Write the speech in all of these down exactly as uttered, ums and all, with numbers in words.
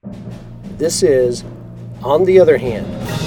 This is On the Other Hand.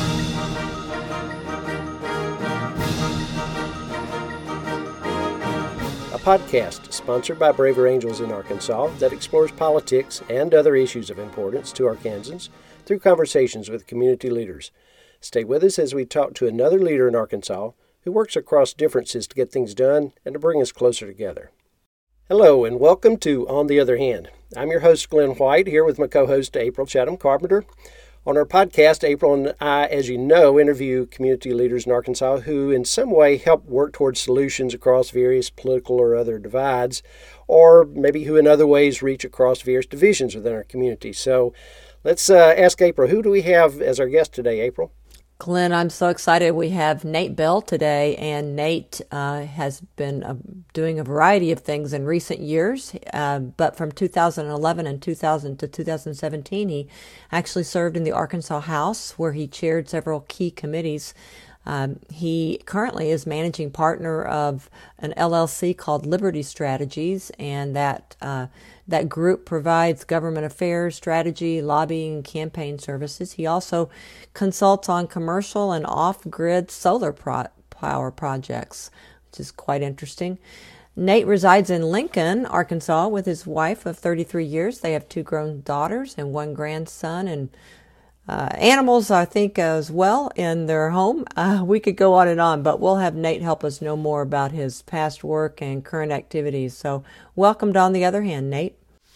A podcast sponsored by Braver Angels in Arkansas that explores politics and other issues of importance to Arkansans through conversations with community leaders. Stay with us as we talk to another leader in Arkansas who works across differences to get things done and to bring us closer together. Hello and welcome to On the Other Hand. I'm your host, Glenn White, here with my co-host, April Chatham Carpenter. On our podcast, April and I, as you know, interview community leaders in Arkansas who in some way help work towards solutions across various political or other divides, or maybe who in other ways reach across various divisions within our community. So let's uh, ask April, who do we have as our guest today, April? Glenn, I'm so excited. We have Nate Bell today, and Nate uh, has been uh, doing a variety of things in recent years, uh, but from two thousand eleven and two thousand to two thousand seventeen, he actually served in the Arkansas House, where he chaired several key committees. Um, he currently is managing partner of an L L C called Liberty Strategies, and that uh, that group provides government affairs, strategy, lobbying, and campaign services. He also consults on commercial and off-grid solar pro- power projects, which is quite interesting. Nate resides in Lincoln, Arkansas, with his wife of thirty-three years. They have two grown daughters and one grandson, and Uh, animals, I think, as well in their home. Uh, we could go on and on, but we'll have Nate help us know more about his past work and current activities. So welcome to On the Other Hand, Nate.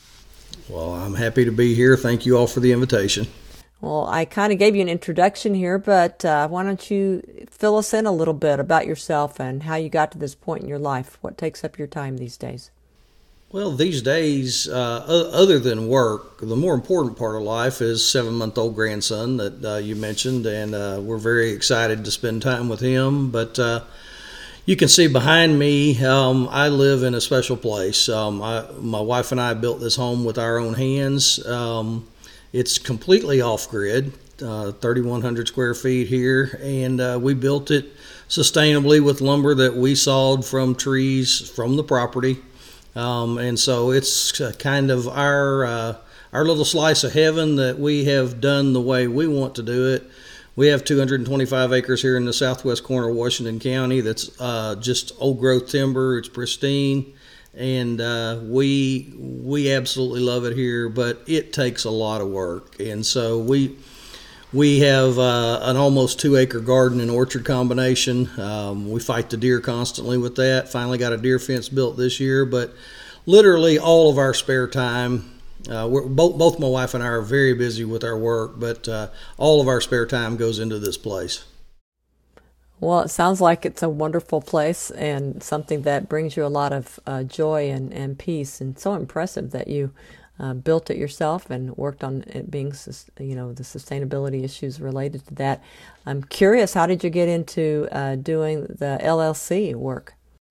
Well, I'm happy to be here. Thank you all for the invitation. Well, I kind of gave you an introduction here, but uh, why don't you fill us in a little bit about yourself and how you got to this point in your life? What takes up your time these days? Well, these days, uh, other than work, the more important part of life is seven-month-old grandson that uh, you mentioned, and uh, we're very excited to spend time with him. But uh, you can see behind me, um, I live in a special place. Um, I, my wife and I built this home with our own hands. Um, it's completely off-grid, uh, thirty-one hundred square feet here, and uh, we built it sustainably with lumber that we sawed from trees from the property. Um, and so it's kind of our uh, our little slice of heaven that we have done the way we want to do it. We have two hundred twenty-five acres here in the southwest corner of Washington County that's uh, just old growth timber. It's pristine, and uh, we we absolutely love it here. But it takes a lot of work, and so we. We have uh, an almost two-acre garden and orchard combination. Um, we fight the deer constantly with that. Finally got a deer fence built this year, but literally all of our spare time, uh, we're, both, both my wife and I are very busy with our work, but uh, all of our spare time goes into this place. Well, it sounds like it's a wonderful place and something that brings you a lot of uh, joy and, and peace, and so impressive that you Uh, built it yourself and worked on it being, you know, the sustainability issues related to that. I'm curious, how did you get into uh, doing the L L C work?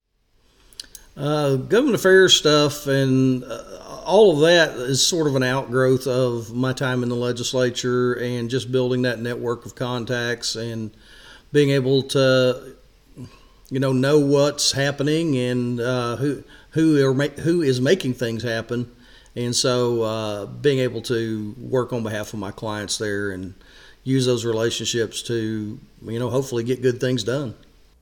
Uh, government affairs stuff and uh, all of that is sort of an outgrowth of my time in the legislature and just building that network of contacts and being able to, you know, know what's happening and uh, who who are ma- who is making things happen. And so uh, being able to work on behalf of my clients there and use those relationships to, you know, hopefully get good things done.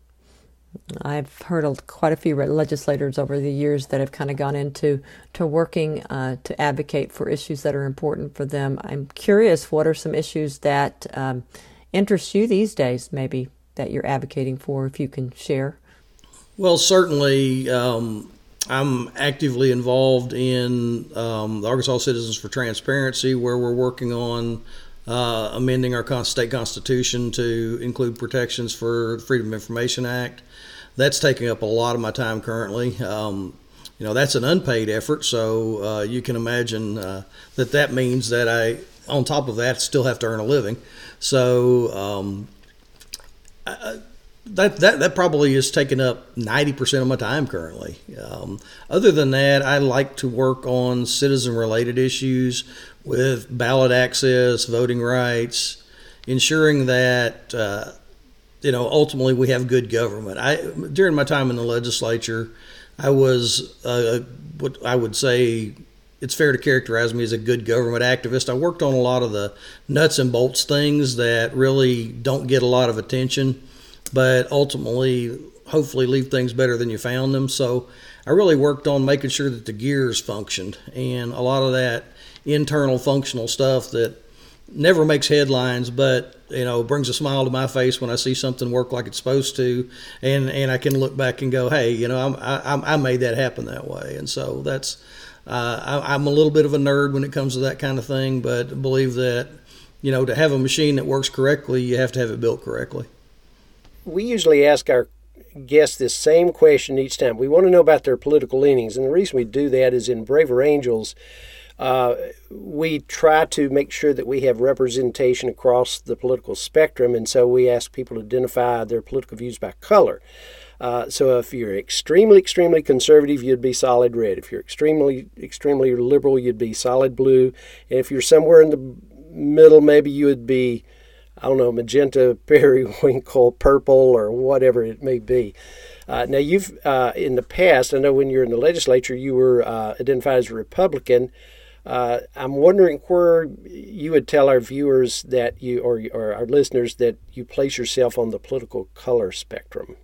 I've heard of quite a few legislators over the years that have kind of gone into to working uh, to advocate for issues that are important for them. I'm curious, what are some issues that um, interest you these days, maybe, that you're advocating for, if you can share? Well, certainly um, I'm actively involved in um, the Arkansas Citizens for Transparency, where we're working on uh, amending our state constitution to include protections for the Freedom of Information Act. That's taking up a lot of my time currently. Um, you know, that's an unpaid effort, so uh, you can imagine uh, that that means that I, on top of that, still have to earn a living. So um, I, That, that that probably is taking up ninety percent of my time currently. Um, other than that, I like to work on citizen-related issues with ballot access, voting rights, ensuring that, uh, you know, ultimately we have good government. I During my time in the legislature, I was uh, what I would say it's fair to characterize me as a good government activist. I worked on a lot of the nuts and bolts things that really don't get a lot of attention, but ultimately, hopefully, leave things better than you found them. So I really worked on making sure that the gears functioned, and a lot of that internal functional stuff that never makes headlines, but you know, brings a smile to my face when I see something work like it's supposed to, and and I can look back and go, hey, you know, I'm, I I made that happen that way, and so that's. Uh, I, I'm a little bit of a nerd when it comes to that kind of thing, but believe that, you know, to have a machine that works correctly, you have to have it built correctly. We usually ask our guests this same question each time. We want to know about their political leanings, and the reason we do that is in Braver Angels, uh, we try to make sure that we have representation across the political spectrum, and so we ask people to identify their political views by color. Uh, so if you're extremely, extremely conservative, you'd be solid red. If you're extremely, extremely liberal, you'd be solid blue. And if you're somewhere in the middle, maybe you would be, I don't know, magenta, periwinkle, purple, or whatever it may be. Uh, now, you've, uh, in the past, I know when you were in the legislature, you were uh, identified as a Republican. Uh, I'm wondering where you would tell our viewers that you, or, or our listeners, that you place yourself on the political color spectrum.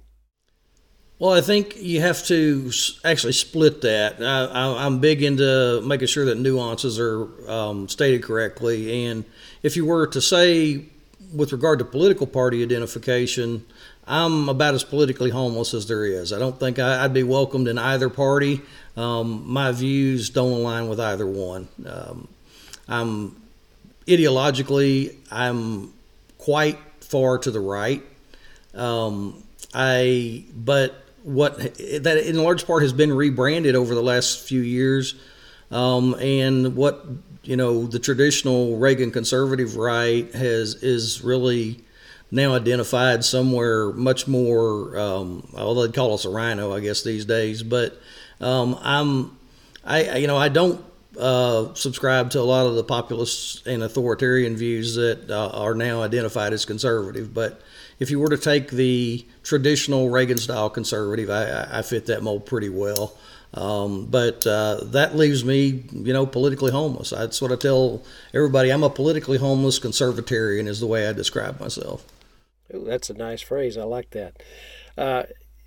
Well, I think you have to actually split that. I, I, I'm big into making sure that nuances are um, stated correctly. And if you were to say, with regard to political party identification, I'm about as politically homeless as there is. I don't think I, I'd be welcomed in either party. Um, my views don't align with either one. Um, I'm ideologically, I'm quite far to the right. Um, I, but what that in large part has been rebranded over the last few years, um, and what you know the traditional Reagan conservative right has is really now identified somewhere much more. Um, although they call us a rhino, I guess these days. But um, I'm, I you know I don't uh, subscribe to a lot of the populist and authoritarian views that uh, are now identified as conservative, but if you were to take the traditional Reagan-style conservative, I, I fit that mold pretty well. Um, but uh, that leaves me, you know, politically homeless. That's what I tell everybody. I'm a politically homeless conservatarian is the way I describe myself. Ooh, that's a nice phrase. I like that. Uh,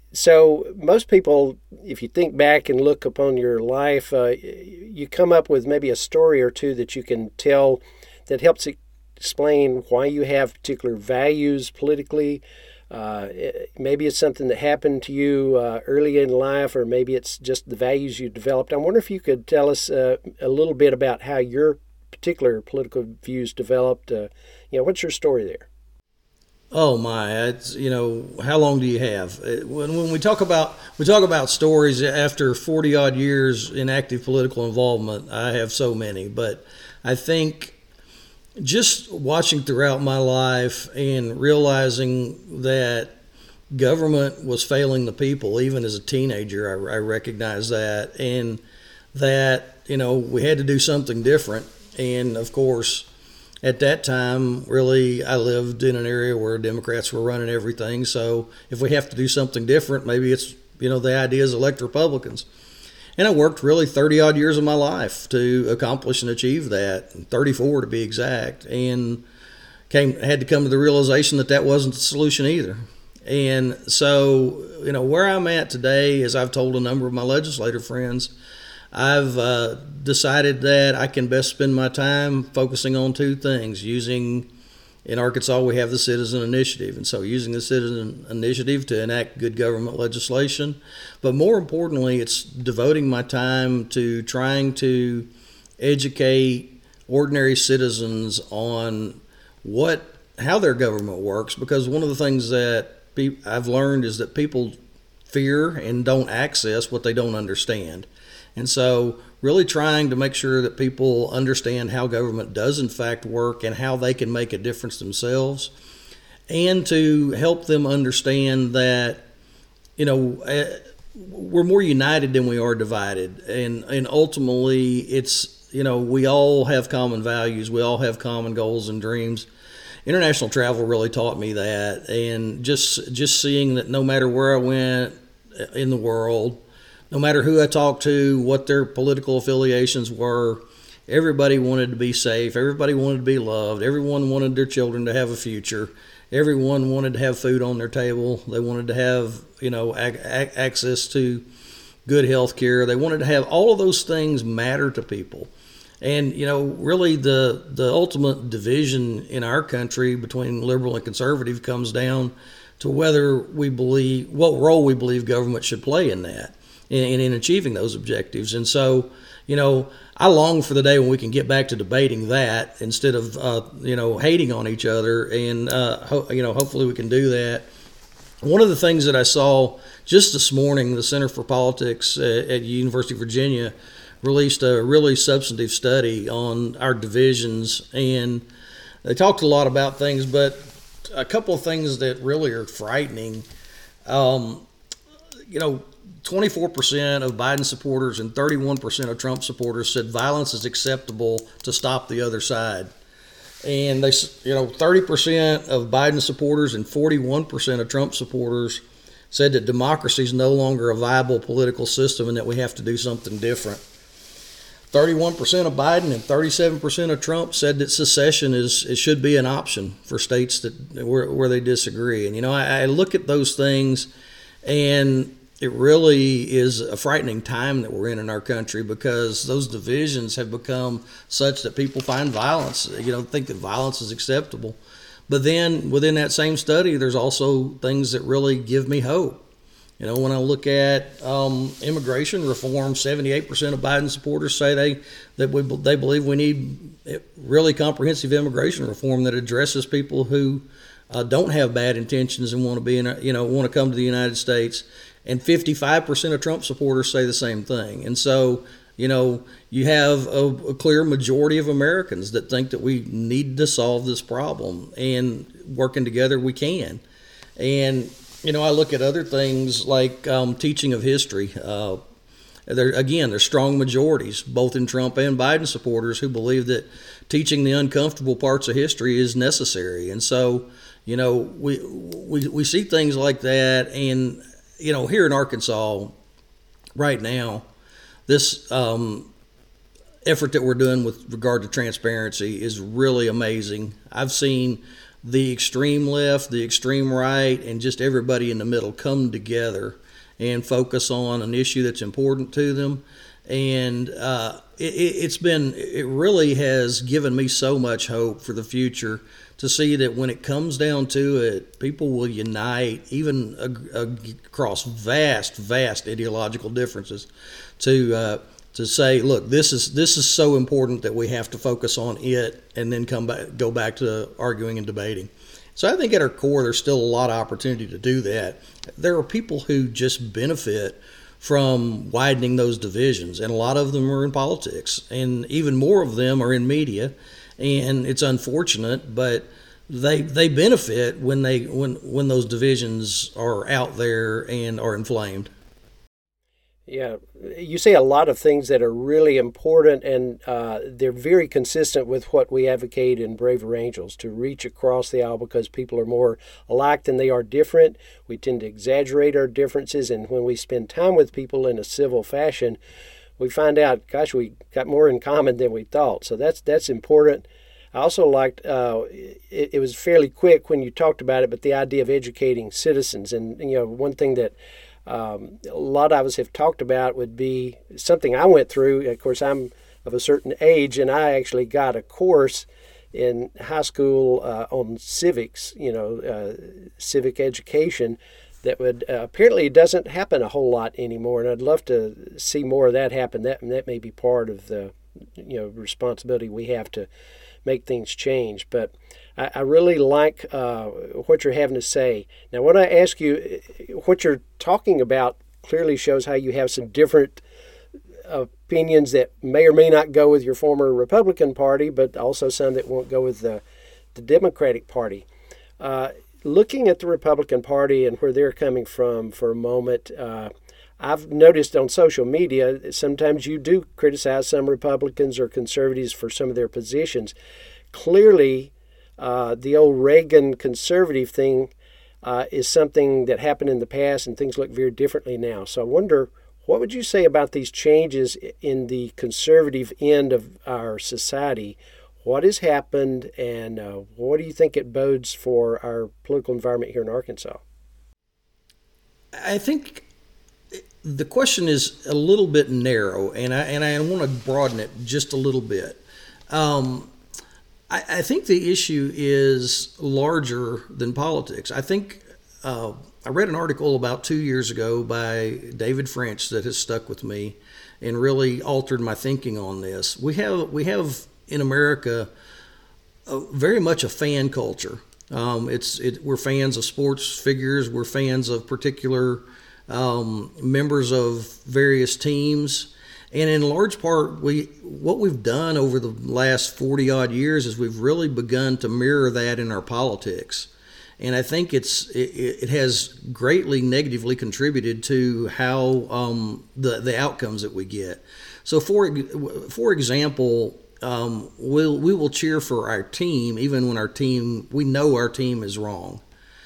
so most people, if you think back and look upon your life, uh, you come up with maybe a story or two that you can tell that helps it explain why you have particular values politically. Uh, maybe it's something that happened to you uh, early in life, or maybe it's just the values you developed. I wonder if you could tell us uh, a little bit about how your particular political views developed. Uh, you know, what's your story there? Oh my! It's, you know, how long do you have? When when we talk about we talk about stories after forty odd years in active political involvement, I have so many. But I think just watching throughout my life and realizing that government was failing the people, even as a teenager, I, I recognized that, and that, you know, we had to do something different. And of course, at that time, really, I lived in an area where Democrats were running everything. So if we have to do something different, maybe it's, you know, the idea is elect Republicans. And I worked really thirty odd years of my life to accomplish and achieve that, thirty-four to be exact, and came had to come to the realization that that wasn't the solution either. And so, you know, where I'm at today, as I've told a number of my legislator friends, I've uh, decided that I can best spend my time focusing on two things. Using, in Arkansas, we have the Citizen Initiative, and so using the Citizen Initiative to enact good government legislation. But more importantly, it's devoting my time to trying to educate ordinary citizens on what how their government works, because one of the things that pe- I've learned is that people fear and don't access what they don't understand. And so really trying to make sure that people understand how government does in fact work and how they can make a difference themselves, and to help them understand that, you know, uh, we're more united than we are divided. And, and ultimately it's, you know, we all have common values. We all have common goals and dreams. International travel really taught me that. And just, just seeing that no matter where I went in the world, no matter who I talked to, what their political affiliations were, everybody wanted to be safe. Everybody wanted to be loved. Everyone wanted their children to have a future. Everyone wanted to have food on their table. They wanted to have, you know, ac- ac- access to good health care. They wanted to have all of those things matter to people. And, you know, really the the ultimate division in our country between liberal and conservative comes down to whether we believe, what role we believe government should play in that, in, in achieving those objectives. And so, you know, I long for the day when we can get back to debating that instead of, uh, you know, hating on each other. And, uh, ho- you know, hopefully we can do that. One of the things that I saw just this morning, the Center for Politics at, at University of Virginia released a really substantive study on our divisions. And they talked a lot about things, but a couple of things that really are frightening. Um, you know, twenty-four percent of Biden supporters and thirty-one percent of Trump supporters said violence is acceptable to stop the other side. And they, you know, thirty percent of Biden supporters and forty-one percent of Trump supporters said that democracy is no longer a viable political system and that we have to do something different. thirty-one percent of Biden and thirty-seven percent of Trump said that secession is it should be an option for states that where, where they disagree. And, you know, I, I look at those things, and it really is a frightening time that we're in in our country, because those divisions have become such that people find violence, you know, think that violence is acceptable. But then within that same study, there's also things that really give me hope. You know, when I look at um, immigration reform, seventy-eight percent of Biden supporters say they that we they believe we need really comprehensive immigration reform that addresses people who uh, don't have bad intentions and want to be in, a, you know, want to come to the United States. And fifty-five percent of Trump supporters say the same thing. And so, you know, you have a, a clear majority of Americans that think that we need to solve this problem, and working together we can. And you know, I look at other things like um, teaching of history. Uh, there, again, there's strong majorities, both in Trump and Biden supporters, who believe that teaching the uncomfortable parts of history is necessary. And so, you know, we we we see things like that. And, you know, here in Arkansas right now, this um, effort that we're doing with regard to transparency is really amazing. I've seen the extreme left, the extreme right, and just everybody in the middle come together and focus on an issue that's important to them. And uh, it, it's been, it really has given me so much hope for the future to see that when it comes down to it, people will unite, even across vast, vast ideological differences, to uh, to say, look, this is this is so important that we have to focus on it, and then come back, go back to arguing and debating. So I think at our core, there's still a lot of opportunity to do that. There are people who just benefit from widening those divisions, and a lot of them are in politics, and even more of them are in media. And it's unfortunate, but they they benefit when they when when those divisions are out there and are inflamed. Yeah, you say a lot of things that are really important, and uh, they're very consistent with what we advocate in Braver Angels, to reach across the aisle, because people are more alike than they are different. We tend to exaggerate our differences, and when we spend time with people in a civil fashion, we find out, gosh, we got more in common than we thought. So that's that's important. I also liked, uh, it, it was fairly quick when you talked about it, but the idea of educating citizens. And, you know, one thing that um, a lot of us have talked about would be something I went through. Of course, I'm of a certain age, and I actually got a course in high school uh, on civics, you know, uh, civic education, that would uh, apparently it doesn't happen a whole lot anymore, and I'd love to see more of that happen. That that may be part of the, you know, responsibility we have to make things change. But I, I really like uh, what you're having to say. Now, when I ask you, what you're talking about clearly shows how you have some different opinions that may or may not go with your former Republican Party, but also some that won't go with the, the Democratic Party. Uh, looking at the Republican Party and where they're coming from for a moment, uh, I've noticed on social media, sometimes you do criticize some Republicans or conservatives for some of their positions. Clearly, uh, the old Reagan conservative thing uh, is something that happened in the past, and things look very differently now. So I wonder What would you say about these changes in the conservative end of our society? What has happened, and uh, what do you think it bodes for our political environment here in Arkansas? I think the question is a little bit narrow, and I and I want to broaden it just a little bit. Um, I, I think the issue is larger than politics. I think uh, I read an article about two years ago by David French that has stuck with me and really altered my thinking on this. We have we have in America uh, very much a fan culture. Um, it's it, we're fans of sports figures. We're fans of particular um, members of various teams, and in large part, we what we've done over the last forty odd years is we've really begun to mirror that in our politics, and I think it's it, it has greatly negatively contributed to how um, the the outcomes that we get. So, for for example. Um, we'll, we will cheer for our team even when our team, we know our team is wrong.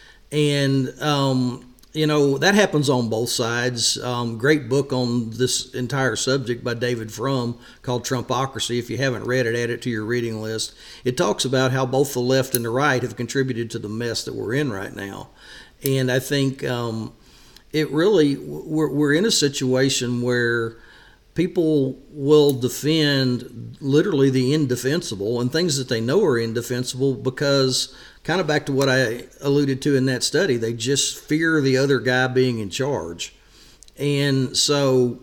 And, um, you know, that happens on both sides. Um, great book on this entire subject by David Frum called Trumpocracy. If you haven't read it, add it to your reading list. It talks about how both the left and the right have contributed to the mess that we're in right now. And I think um, it really, we're, we're in a situation where people will defend literally the indefensible and things that they know are indefensible because, kind of back to what I alluded to in that study, they just fear the other guy being in charge. And so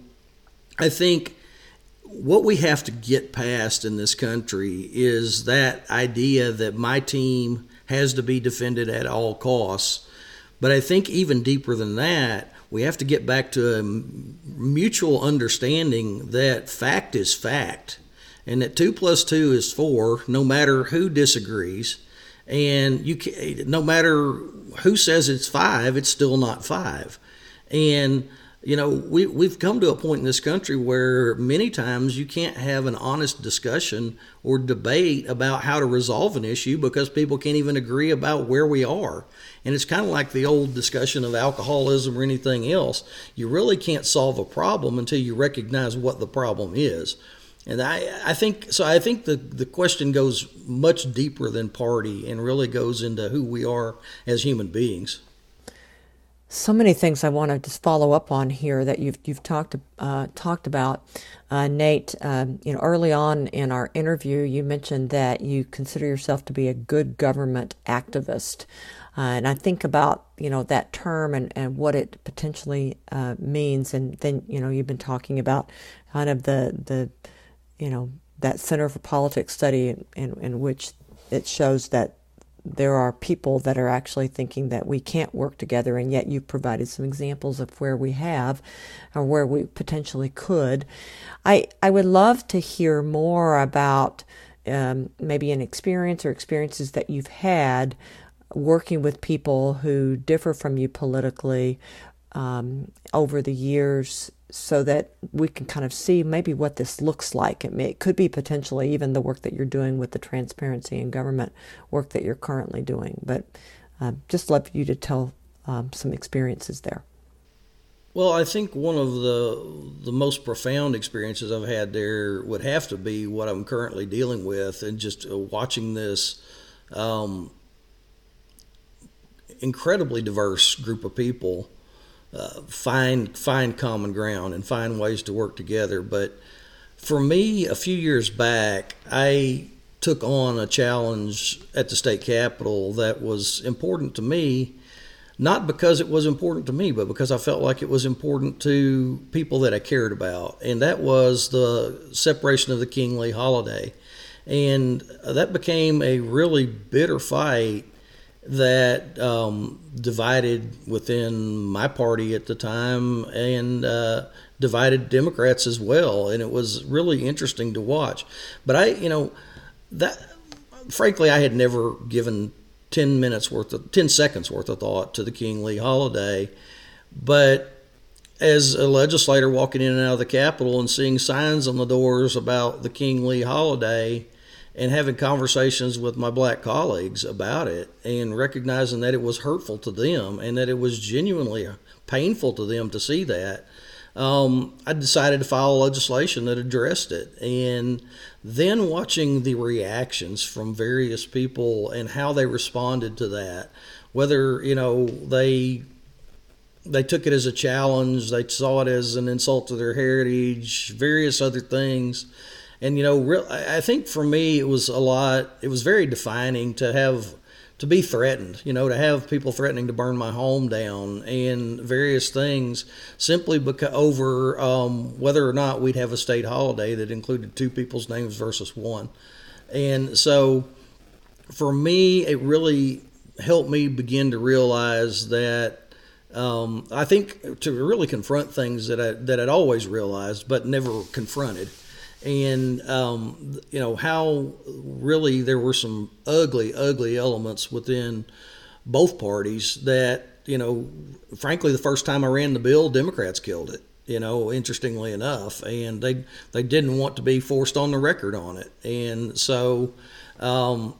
I think what we have to get past in this country is that idea that my team has to be defended at all costs. But I think even deeper than that, we have to get back to a mutual understanding that fact is fact and that two plus two is four, no matter who disagrees. And you can, no matter who says it's five, it's still not five. And, you know, we, we've come to a point in this country where many times you can't have an honest discussion or debate about how to resolve an issue because people can't even agree about where we are. And it's kind of like the old discussion of alcoholism or anything else. You really can't solve a problem until you recognize what the problem is. And I, I think so. I think the, the question goes much deeper than party and really goes into who we are as human beings. So many things I want to just follow up on here that you've you've talked uh, talked about, uh, Nate. Um, you know, early on in our interview, you mentioned that you consider yourself to be a good government activist, uh, and I think about you know that term and, and what it potentially uh, means. And then you know you've been talking about kind of the the you know that Center for Politics study in, in, in which it shows that there are people that are actually thinking that we can't work together, and yet you've provided some examples of where we have or where we potentially could. I I would love to hear more about um, maybe an experience or experiences that you've had working with people who differ from you politically um, over the years, so that we can kind of see maybe what this looks like. It, may, it could be potentially even the work that you're doing with the transparency in government work that you're currently doing. But uh, just love you to tell um, some experiences there. Well, I think one of the the most profound experiences I've had there would have to be what I'm currently dealing with, and just uh, watching this um, incredibly diverse group of people Uh, find find common ground and find ways to work together. But for me, a few years back, I took on a challenge at the state capitol that was important to me, not because it was important to me, but because I felt like it was important to people that I cared about, and that was the separation of the King Lee holiday. And that became a really bitter fight that um, divided within my party at the time and uh, divided Democrats as well. And it was really interesting to watch. But I, you know, that frankly, I had never given ten minutes worth of, ten seconds worth of thought to the King Lee holiday. But as a legislator walking in and out of the Capitol and seeing signs on the doors about the King Lee holiday, and having conversations with my black colleagues about it, and recognizing that it was hurtful to them and that it was genuinely painful to them to see that, um, I decided to file legislation that addressed it. And then watching the reactions from various people and how they responded to that, whether, you know, they they took it as a challenge, they saw it as an insult to their heritage, various other things. And, you know, real, I think for me it was a lot, it was very defining to have, to be threatened, you know, to have people threatening to burn my home down and various things simply because over um, whether or not we'd have a state holiday that included two people's names versus one. And so for me, it really helped me begin to realize that um, I think to really confront things that I, that I'd always realized but never confronted. And, um, you know, how really there were some ugly, ugly elements within both parties that, you know, frankly, the first time I ran the bill, Democrats killed it, you know, interestingly enough. And they they didn't want to be forced on the record on it. And so, um,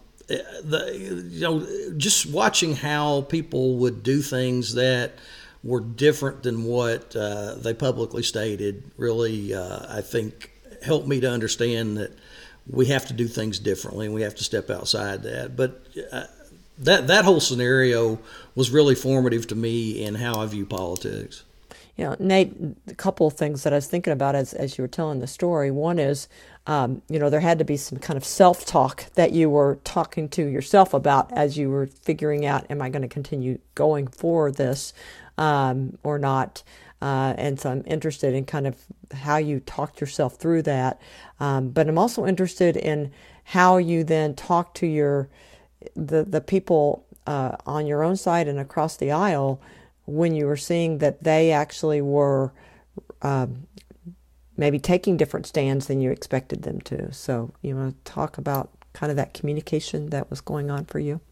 the, you know, just watching how people would do things that were different than what uh, they publicly stated really, uh, I think, helped me to understand that we have to do things differently and we have to step outside that. But uh, that that whole scenario was really formative to me in how I view politics. You know, Nate, a couple of things that I was thinking about as, as you were telling the story. One is, um, you know, there had to be some kind of self-talk that you were talking to yourself about as you were figuring out, am I going to continue going for this um, or not? Uh, and so I'm interested in kind of how you talked yourself through that. Um, but I'm also interested in how you then talk to your the the people uh, on your own side and across the aisle when you were seeing that they actually were um, maybe taking different stands than you expected them to. So you want to talk about kind of that communication that was going on for you?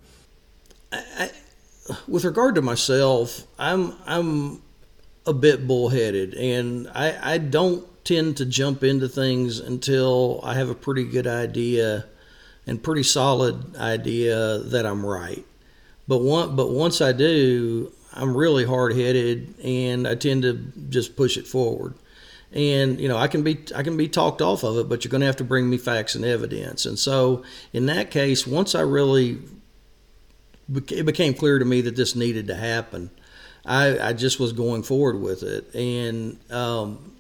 I, I, with regard to myself, I'm I'm a bit bullheaded, and I, I don't tend to jump into things until I have a pretty good idea and pretty solid idea that I'm right. But one, but once I do, I'm really hard-headed, and I tend to just push it forward. And you know, I can be I can be talked off of it, but you're going to have to bring me facts and evidence. And so, in that case, once I really it became clear to me that this needed to happen, I, I just was going forward with it. And um,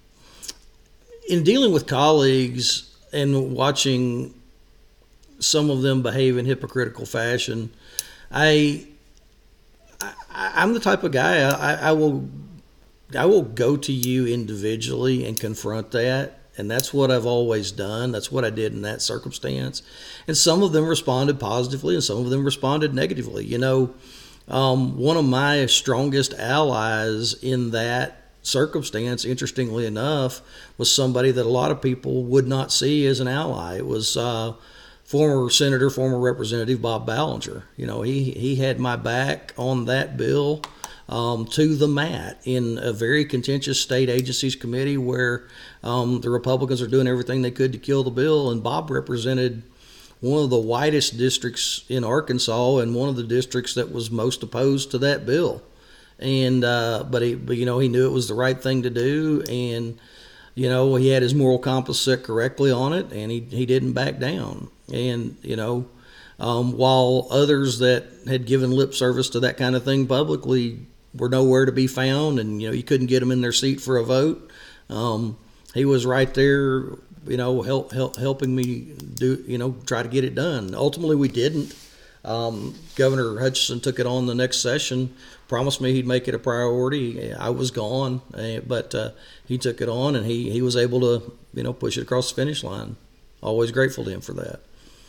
in dealing with colleagues and watching some of them behave in hypocritical fashion, I, I I'm the type of guy I, I will I will go to you individually and confront that. And that's what I've always done. That's what I did in that circumstance. And some of them responded positively and some of them responded negatively. You know, Um, one of my strongest allies in that circumstance, interestingly enough, was somebody that a lot of people would not see as an ally. It was uh, former Senator, former Representative Bob Ballinger. You know, he, he had my back on that bill um, to the mat in a very contentious state agencies committee where um, the Republicans are doing everything they could to kill the bill, and Bob represented one of the widest districts in Arkansas and one of the districts that was most opposed to that bill. And uh, but he, but you know, he knew it was the right thing to do, and you know, he had his moral compass set correctly on it, and he he didn't back down. And you know, um, while others that had given lip service to that kind of thing publicly were nowhere to be found, and you know, you couldn't get them in their seat for a vote, um, he was right there, you know, help, help, helping me do, you know, try to get it done. Ultimately, we didn't. Um, Governor Hutchinson took it on the next session, promised me he'd make it a priority. I was gone, but uh, he took it on, and he, he was able to, you know, push it across the finish line. Always grateful to him for that.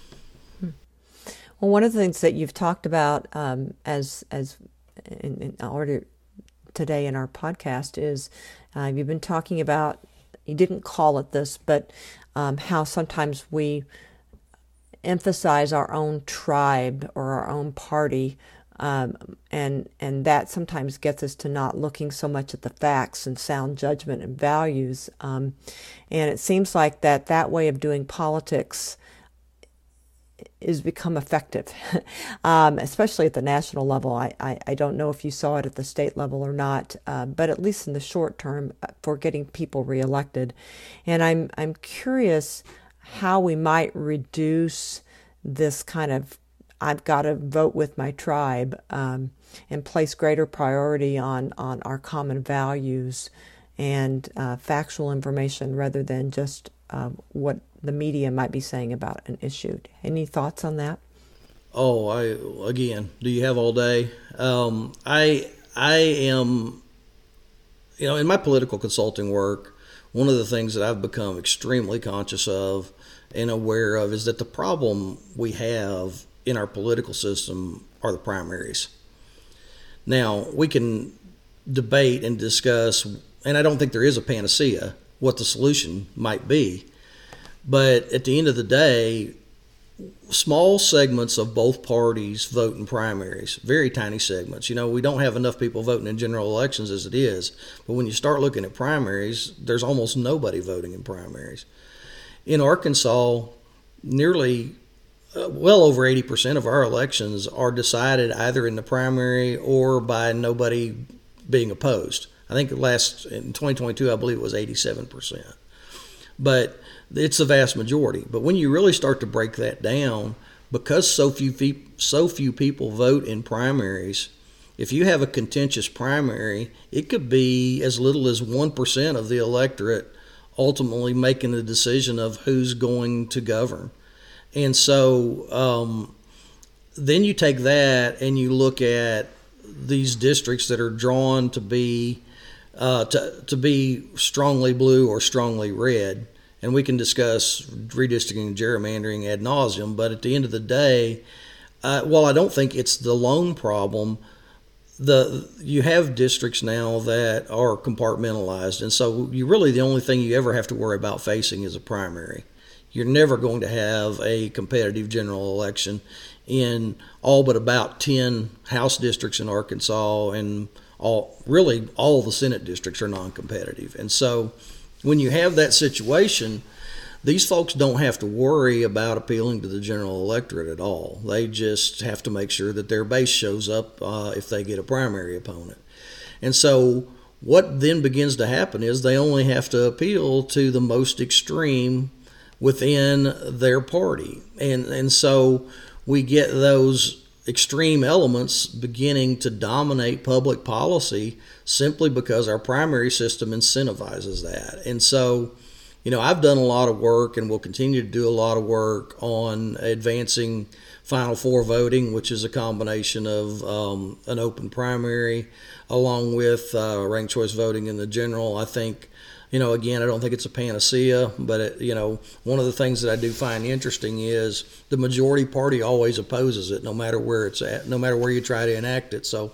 Well, one of the things that you've talked about um, as as in, in already today in our podcast is uh, you've been talking about, you didn't call it this, but um, how sometimes we emphasize our own tribe or our own party, um, and and that sometimes gets us to not looking so much at the facts and sound judgment and values. Um, and it seems like that that way of doing politics is become effective, um, especially at the national level. I, I, I don't know if you saw it at the state level or not, uh, but at least in the short term for getting people reelected. And I'm I'm curious how we might reduce this kind of I've got to vote with my tribe um, and place greater priority on, on our common values and uh, factual information rather than just uh, what the media might be saying about an issue. Any thoughts on that? Oh, I again, do you have all day? Um, I I am, you know, in my political consulting work, one of the things that I've become extremely conscious of and aware of is that the problem we have in our political system are the primaries. Now, we can debate and discuss, and I don't think there is a panacea, what the solution might be. But at the end of the day, small segments of both parties vote in primaries, very tiny segments. You know, we don't have enough people voting in general elections as it is. But when you start looking at primaries, there's almost nobody voting in primaries. In Arkansas, nearly uh, well over eighty percent of our elections are decided either in the primary or by nobody being opposed. I think last in twenty twenty-two, I believe it was eighty-seven percent. But it's the vast majority. But when you really start to break that down, because so few fe- so few people vote in primaries, if you have a contentious primary, it could be as little as one percent of the electorate ultimately making the decision of who's going to govern. And so um, then you take that and you look at these districts that are drawn to be uh, to to be strongly blue or strongly red. And we can discuss redistricting and gerrymandering ad nauseum, but at the end of the day, uh, while I don't think it's the lone problem, the you have districts now that are compartmentalized, and so you really the only thing you ever have to worry about facing is a primary. You're never going to have a competitive general election in all but about ten House districts in Arkansas, and all really all the Senate districts are non-competitive. And so when you have that situation, these folks don't have to worry about appealing to the general electorate at all. They just have to make sure that their base shows up uh, if they get a primary opponent. And so what then begins to happen is they only have to appeal to the most extreme within their party. And and so we get those extreme elements beginning to dominate public policy simply because our primary system incentivizes that. And so, you know, I've done a lot of work and will continue to do a lot of work on advancing Final Four voting, which is a combination of um, an open primary along with uh, ranked choice voting in the general. I think, you know, again, I don't think it's a panacea, but, it, you know, one of the things that I do find interesting is the majority party always opposes it no matter where it's at, no matter where you try to enact it. So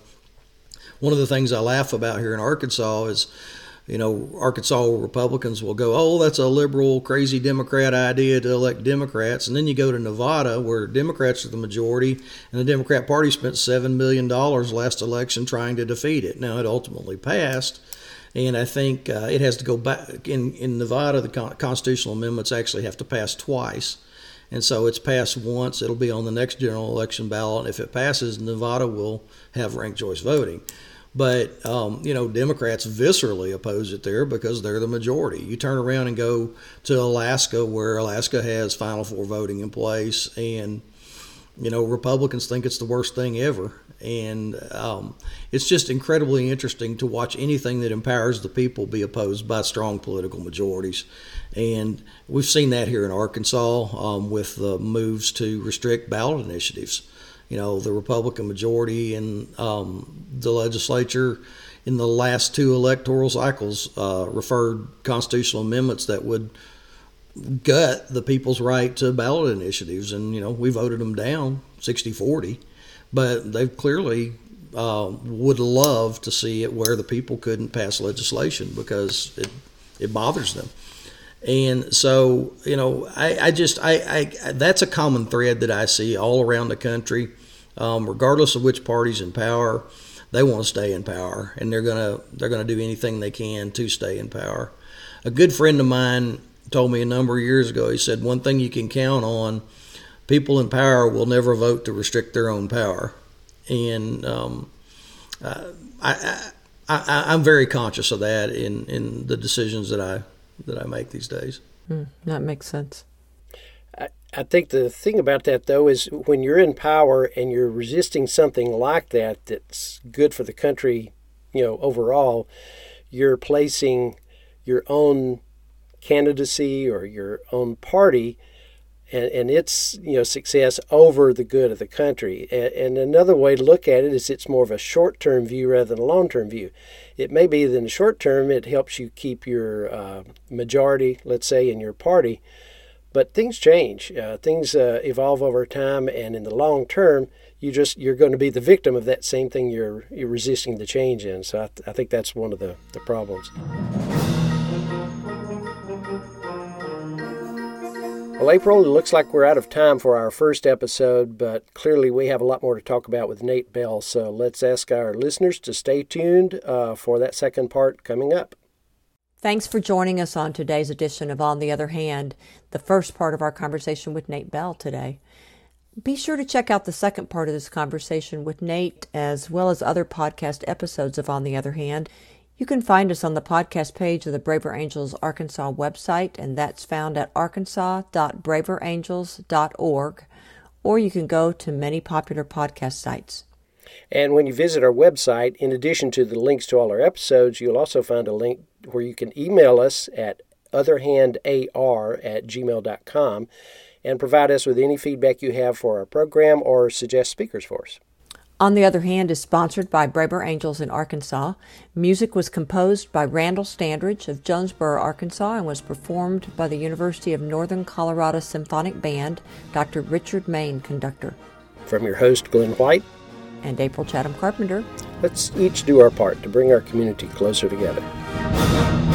one of the things I laugh about here in Arkansas is, you know, Arkansas Republicans will go, oh, that's a liberal, crazy Democrat idea to elect Democrats. And then you go to Nevada where Democrats are the majority, and the Democrat Party spent seven million dollars last election trying to defeat it. Now, it ultimately passed. And I think uh, it has to go back. In, in Nevada, the con- constitutional amendments actually have to pass twice. And so it's passed once. It'll be on the next general election ballot. If it passes, Nevada will have ranked choice voting. But, um, you know, Democrats viscerally oppose it there because they're the majority. You turn around and go to Alaska, where Alaska has Final Four voting in place, and, you know, Republicans think it's the worst thing ever. And um, it's just incredibly interesting to watch anything that empowers the people be opposed by strong political majorities. And we've seen that here in Arkansas um, with the moves to restrict ballot initiatives. You know, the Republican majority in um, the legislature in the last two electoral cycles uh, referred constitutional amendments that would gut the people's right to ballot initiatives. And, you know, we voted them down sixty forty. But they clearly uh, would love to see it where the people couldn't pass legislation because it it bothers them. And so, you know, I, I just I, I that's a common thread that I see all around the country, um, regardless of which party's in power. They want to stay in power, and they're gonna they're gonna do anything they can to stay in power. A good friend of mine told me a number of years ago. He said one thing you can count on people in power will never vote to restrict their own power. And um, uh, I, I, I, I'm very conscious of that in, in the decisions that I that I make these days. Mm, that makes sense. I, I think the thing about that, though, is when you're in power and you're resisting something like that that's good for the country, you know, overall, you're placing your own candidacy or your own party and, and its, you know, success over the good of the country. And, and another way to look at it is it's more of a short-term view rather than a long-term view. It may be that in the short term it helps you keep your uh, majority, let's say, in your party, but things change. Uh, things uh, evolve over time, and in the long term, you just you're going to be the victim of that same thing you're you're resisting the change in. So I, th- I think that's one of the, the problems. Well, April, it looks like we're out of time for our first episode, but clearly we have a lot more to talk about with Nate Bell, so let's ask our listeners to stay tuned uh, for that second part coming up. Thanks for joining us on today's edition of On the Other Hand, the first part of our conversation with Nate Bell today. Be sure to check out the second part of this conversation with Nate, as well as other podcast episodes of On the Other Hand. You can find us on the podcast page of the Braver Angels Arkansas website, and that's found at arkansas dot braver angels dot org, or you can go to many popular podcast sites. And when you visit our website, in addition to the links to all our episodes, you'll also find a link where you can email us at otherhandar at gmail dot com and provide us with any feedback you have for our program or suggest speakers for us. On the Other Hand is sponsored by Braver Angels in Arkansas. Music was composed by Randall Standridge of Jonesboro, Arkansas, and was performed by the University of Northern Colorado Symphonic Band, Doctor Richard Main, conductor. From your host, Glenn White, and April Chatham Carpenter, let's each do our part to bring our community closer together.